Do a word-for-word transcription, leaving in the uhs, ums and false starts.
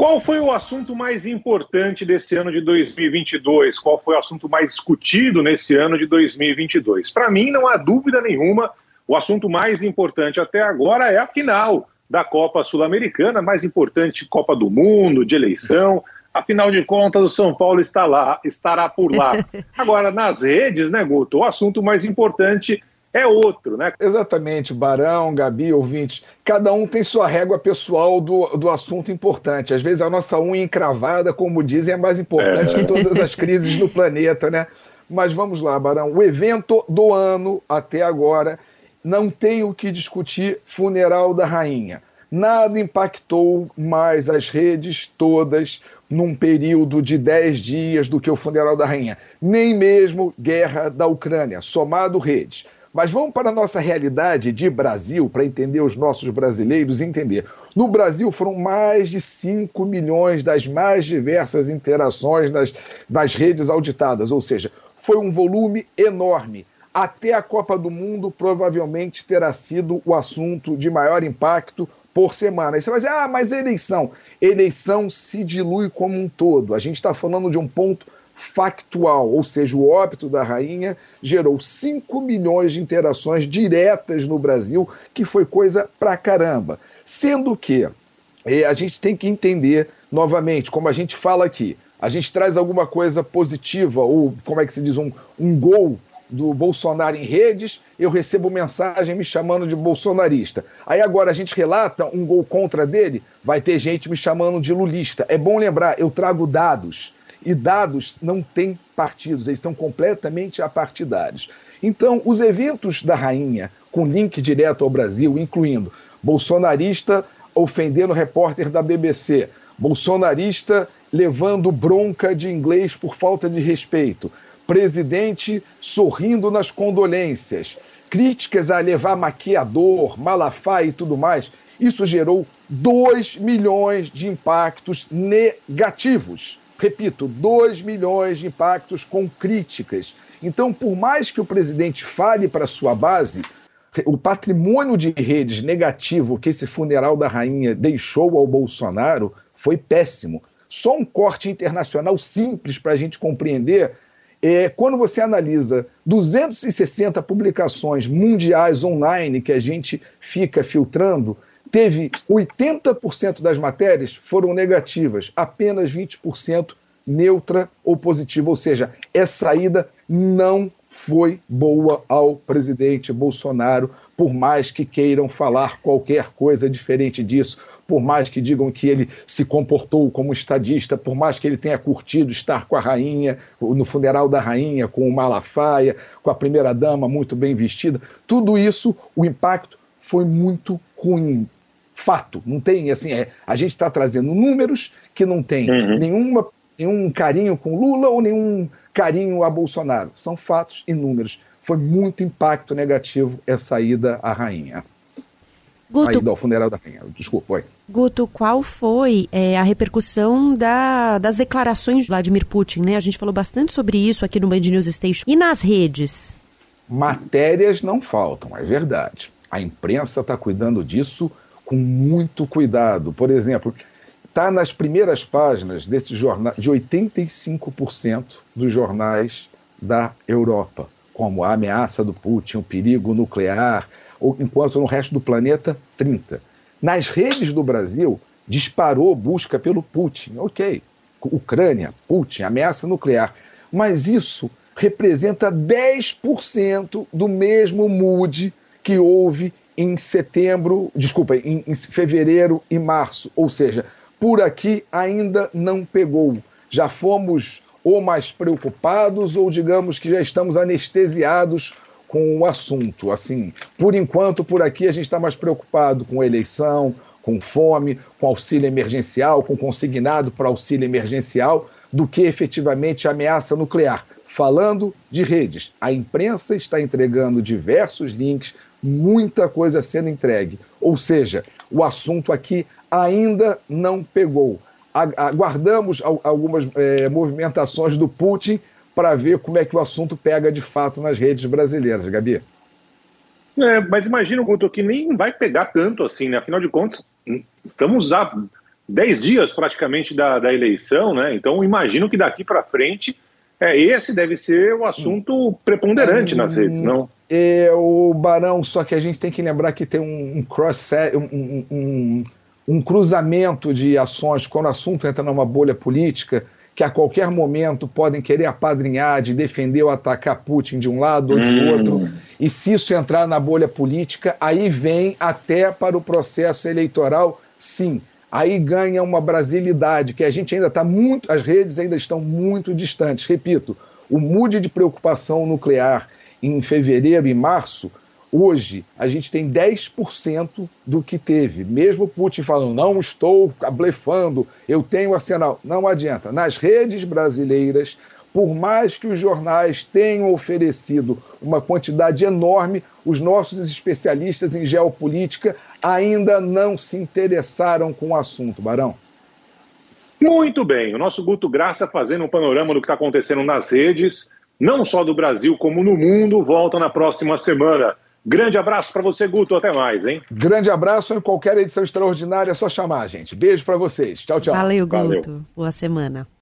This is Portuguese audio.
Qual foi o assunto mais importante desse ano de dois mil e vinte e dois? Qual foi o assunto mais discutido nesse ano de dois mil e vinte e dois? Para mim, não há dúvida nenhuma, o assunto mais importante até agora é a final da Copa Sul-Americana, mais importante Copa do Mundo, de eleição. Afinal de contas, o São Paulo está lá, estará por lá. Agora, nas redes, né, Guto, o assunto mais importante é outro, né? Exatamente, Barão, Gabi, ouvintes, cada um tem sua régua pessoal do, do assunto importante. Às vezes a nossa unha encravada, como dizem, é mais importante É. que todas as crises no planeta, né? Mas vamos lá, Barão, o evento do ano até agora, não tem o que discutir, funeral da rainha. Nada impactou mais as redes todas num período de dez dias do que o funeral da rainha. Nem mesmo guerra da Ucrânia, somado redes. Mas vamos para a nossa realidade de Brasil, para entender os nossos brasileiros e entender. No Brasil foram mais de cinco milhões das mais diversas interações nas, nas redes auditadas, ou seja, foi um volume enorme. Até a Copa do Mundo provavelmente terá sido o assunto de maior impacto por semana. Aí você vai dizer, ah, mas eleição. Eleição se dilui como um todo. A gente está falando de um ponto factual, ou seja, o óbito da rainha gerou cinco milhões de interações diretas no Brasil, que foi coisa pra caramba. Sendo que eh, a gente tem que entender, novamente, como a gente fala aqui, a gente traz alguma coisa positiva, ou como é que se diz, um, um gol do Bolsonaro em redes, eu recebo mensagem me chamando de bolsonarista. Aí agora a gente relata um gol contra dele, vai ter gente me chamando de lulista. É bom lembrar, eu trago dados. E dados não têm partidos, eles são completamente apartidários. Então, os eventos da rainha, com link direto ao Brasil, incluindo bolsonarista ofendendo repórter da B B C, bolsonarista levando bronca de inglês por falta de respeito, presidente sorrindo nas condolências, críticas a levar maquiador, Malafaia e tudo mais, isso gerou dois milhões de impactos negativos. Repito, dois milhões de impactos com críticas. Então, por mais que o presidente fale para sua base, o patrimônio de redes negativo que esse funeral da rainha deixou ao Bolsonaro foi péssimo. Só um corte internacional simples para a gente compreender é quando você analisa duzentas e sessenta publicações mundiais online que a gente fica filtrando, teve oitenta por cento das matérias foram negativas, apenas vinte por cento neutra ou positiva. Ou seja, essa saída não foi boa ao presidente Bolsonaro, por mais que queiram falar qualquer coisa diferente disso, por mais que digam que ele se comportou como estadista, por mais que ele tenha curtido estar com a rainha, no funeral da rainha, com o Malafaia, com a primeira-dama muito bem vestida, tudo isso, o impacto foi muito ruim. Fato, não tem, assim, é, a gente está trazendo números que não tem uhum. nenhuma, nenhum carinho com Lula ou nenhum carinho a Bolsonaro. São fatos e números. Foi muito impacto negativo essa ida à rainha. Guto, a ida ao funeral da rainha. Desculpa, oi. Guto, qual foi é, a repercussão da, das declarações de Vladimir Putin, né? A gente falou bastante sobre isso aqui no Band News Station. E nas redes? Matérias não faltam, é verdade. A imprensa está cuidando disso com muito cuidado. Por exemplo, está nas primeiras páginas desse jornal, de oitenta e cinco por cento dos jornais da Europa, como a ameaça do Putin, o perigo nuclear, ou, enquanto no resto do planeta, trinta por cento. Nas redes do Brasil, disparou busca pelo Putin. Ok, Ucrânia, Putin, ameaça nuclear. Mas isso representa dez por cento do mesmo mood que houve em setembro, desculpa, em, em fevereiro e março, ou seja, por aqui ainda não pegou. Já fomos ou mais preocupados ou digamos que já estamos anestesiados com o assunto. Assim, por enquanto, por aqui a gente está mais preocupado com eleição, com fome, com auxílio emergencial, com consignado para auxílio emergencial, do que efetivamente ameaça nuclear. Falando de redes, a imprensa está entregando diversos links, muita coisa sendo entregue. Ou seja, o assunto aqui ainda não pegou. Aguardamos algumas é, movimentações do Putin para ver como é que o assunto pega de fato nas redes brasileiras, Gabi. É, mas imagina, Guto, que nem vai pegar tanto assim, né? Afinal de contas, estamos há dez dias praticamente da, da eleição, né? Então imagino que daqui para frente é, esse deve ser o assunto preponderante hum, nas redes, não? É, o Barão, só que a gente tem que lembrar que tem um, um cross um, um, um cruzamento de ações quando o assunto entra numa bolha política, que a qualquer momento podem querer apadrinhar, de defender ou atacar Putin de um lado ou de hum. outro, e se isso entrar na bolha política, aí vem até para o processo eleitoral, sim. Aí ganha uma brasilidade, que a gente ainda está muito, as redes ainda estão muito distantes. Repito, o mood de preocupação nuclear em fevereiro e março, hoje a gente tem dez por cento do que teve. Mesmo Putin falando, não estou blefando, eu tenho arsenal. Não adianta. Nas redes brasileiras, por mais que os jornais tenham oferecido uma quantidade enorme, os nossos especialistas em geopolítica ainda não se interessaram com o assunto, Barão. Muito bem. O nosso Guto Graça fazendo um panorama do que está acontecendo nas redes, não só do Brasil como no mundo, volta na próxima semana. Grande abraço para você, Guto. Até mais, hein? Grande abraço. Em qualquer edição extraordinária é só chamar, gente. Beijo para vocês. Tchau, tchau. Valeu, Guto. Valeu. Boa semana.